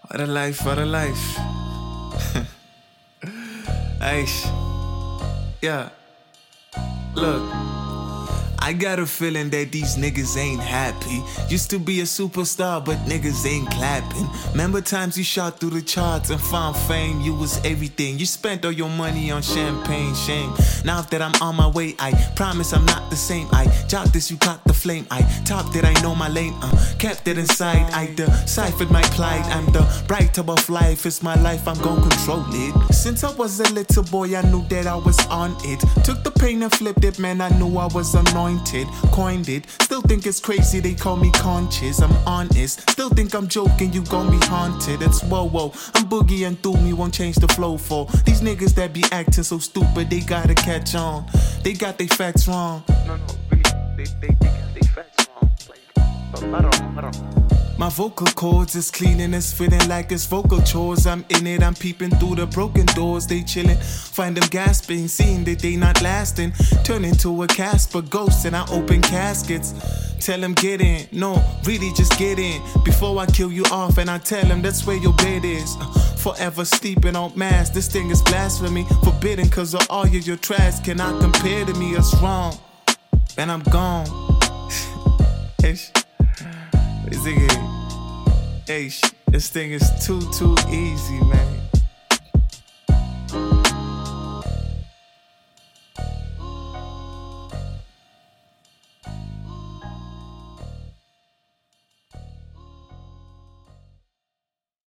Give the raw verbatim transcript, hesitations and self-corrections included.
What a life, what a life. Aish. Yeah. Look. I got a feeling that these niggas ain't happy. Used to be a superstar, but niggas ain't clapping. Remember times you shot through the charts and found fame? You was everything. You spent all your money on champagne, shame. Now that I'm on my way, I promise I'm not the same. I dropped this, you caught the flame. I topped it, I know my lane. Uh, kept it inside. I deciphered my plight. I'm the bright of life. It's my life, I'm gon' control it. Since I was a little boy, I knew that I was on it. Took the pain and flipped it, man. I knew I was anointed. Coined it, still think it's crazy they call me conscious. I'm honest, still think I'm joking, you gon' be haunted. It's whoa whoa, I'm boogie and through me, won't change the flow for these niggas that be acting so stupid. They gotta catch on, they got they facts wrong. No no, really, they they, they got they facts wrong. Like, I don't, I don't. My vocal cords is clean and it's feeling like it's vocal chores. I'm in it, I'm peeping through the broken doors. They chillin', find them gasping, seeing that they not lasting. Turn into a Casper ghost and I open caskets. Tell them get in, no, really just get in. Before I kill you off and I tell them that's where your bed is. uh, Forever sleeping on mass, this thing is blasphemy. Forbidden cause of all of your trash cannot compare to me, it's wrong. And I'm gone. Is it? Hey, this thing is too, too easy, man.